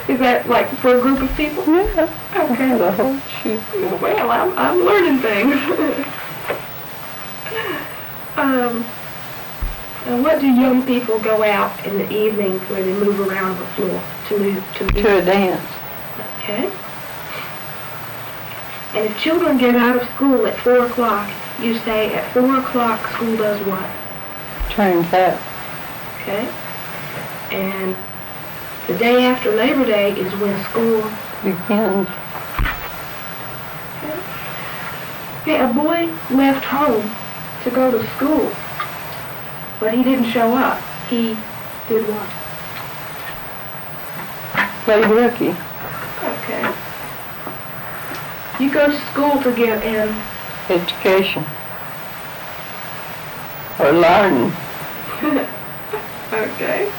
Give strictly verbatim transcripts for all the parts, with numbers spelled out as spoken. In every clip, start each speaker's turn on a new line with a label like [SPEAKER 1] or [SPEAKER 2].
[SPEAKER 1] Is that like for a group of people?
[SPEAKER 2] Yeah.
[SPEAKER 1] Okay.
[SPEAKER 2] The whole shoot.
[SPEAKER 1] Well, I'm, I'm learning things. um, and what do young people go out in the evenings where they move around the floor to move to
[SPEAKER 2] To a dance.
[SPEAKER 1] Okay. And if children get out of school at four o'clock, you say at four o'clock school does what?
[SPEAKER 2] Turns out.
[SPEAKER 1] Okay. And the day after Labor Day is when school
[SPEAKER 2] begins.
[SPEAKER 1] Okay. Okay, a boy left home to go to school, but he didn't show up. He did what?
[SPEAKER 2] Played rookie.
[SPEAKER 1] Okay. You go to school to get an
[SPEAKER 2] education. Or learning.
[SPEAKER 1] Okay.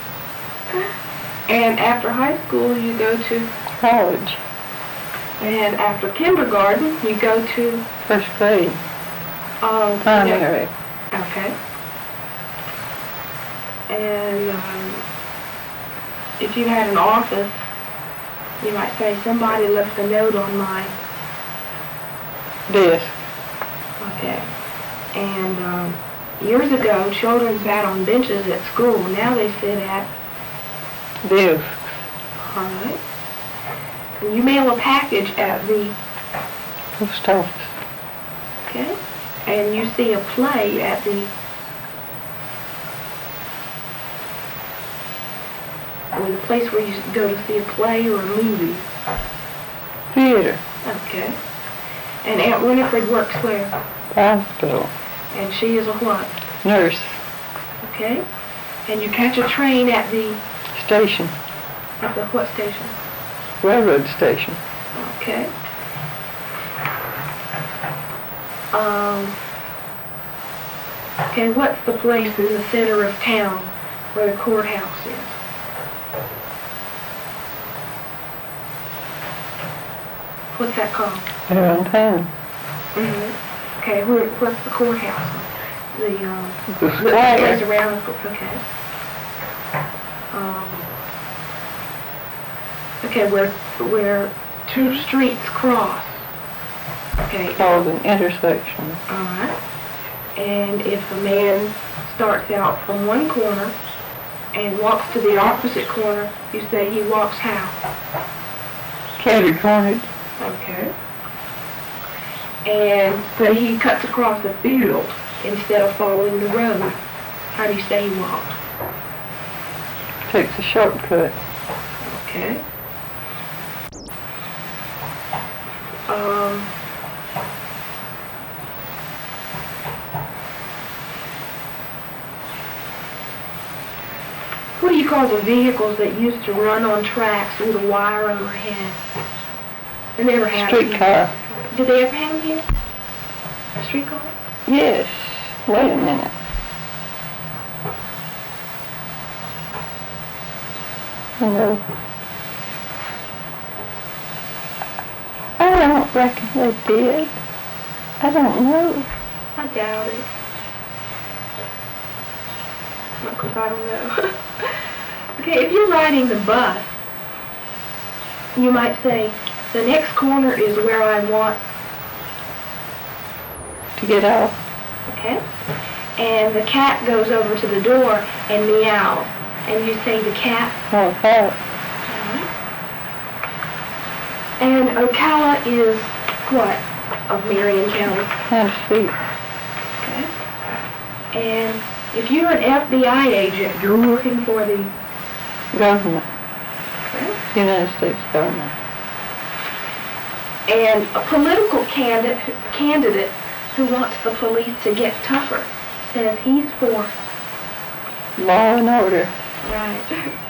[SPEAKER 1] And after high school, you go to
[SPEAKER 2] college.
[SPEAKER 1] And after kindergarten, you go to
[SPEAKER 2] first grade.
[SPEAKER 1] Um,
[SPEAKER 2] Primary.
[SPEAKER 1] Yeah. Okay. And um, if you had an office, you might say somebody left a note on my
[SPEAKER 2] desk.
[SPEAKER 1] Okay. And um, years ago, children sat on benches at school. Now they sit at
[SPEAKER 2] desks.
[SPEAKER 1] All right. And you mail a package at the
[SPEAKER 2] post office.
[SPEAKER 1] Okay. And you see a play at the or the place where you go to see a play or a movie.
[SPEAKER 2] Theater.
[SPEAKER 1] Okay. And Aunt Winifred works where?
[SPEAKER 2] Hospital.
[SPEAKER 1] And she is a what?
[SPEAKER 2] Nurse.
[SPEAKER 1] Okay. And you catch a train at the
[SPEAKER 2] station.
[SPEAKER 1] At the what station?
[SPEAKER 2] Railroad station.
[SPEAKER 1] Okay. Um, okay, what's the place in the center of town where the courthouse is? What's that called?
[SPEAKER 2] Downtown.
[SPEAKER 1] Mm-hmm. Okay, where, what's the courthouse? The, um,
[SPEAKER 2] the square.
[SPEAKER 1] The around the okay. Um, okay, where, where two streets cross. Okay.
[SPEAKER 2] Called an intersection.
[SPEAKER 1] All right. And if a man starts out from one corner and walks to the opposite corner, you say he walks how?
[SPEAKER 2] Catty-cornered.
[SPEAKER 1] Okay. And say he cuts across the field instead of following the road. How do you say he walked?
[SPEAKER 2] Takes a shortcut.
[SPEAKER 1] Okay. Um... What do you call the vehicles that used to run on tracks with a wire overhead? They never had
[SPEAKER 2] Streetcar.
[SPEAKER 1] Did they ever have them here? A streetcar?
[SPEAKER 2] Yes. Wait a minute. No. I don't reckon they did. I don't know.
[SPEAKER 1] I doubt it. Because I don't know. Okay, if you're riding the bus, you might say, the next corner is where I want
[SPEAKER 2] to get off.
[SPEAKER 1] Okay. And the cat goes over to the door and meows. And you say the cat.
[SPEAKER 2] Oh, cat.
[SPEAKER 1] Uh-huh. And Ocala is what of Marion County?
[SPEAKER 2] Tennessee.
[SPEAKER 1] Okay. And if you're an F B I agent, you're working for the
[SPEAKER 2] government.
[SPEAKER 1] Okay.
[SPEAKER 2] United States government.
[SPEAKER 1] And a political candidate, candidate who wants the police to get tougher says he's for
[SPEAKER 2] law and order.
[SPEAKER 1] Right.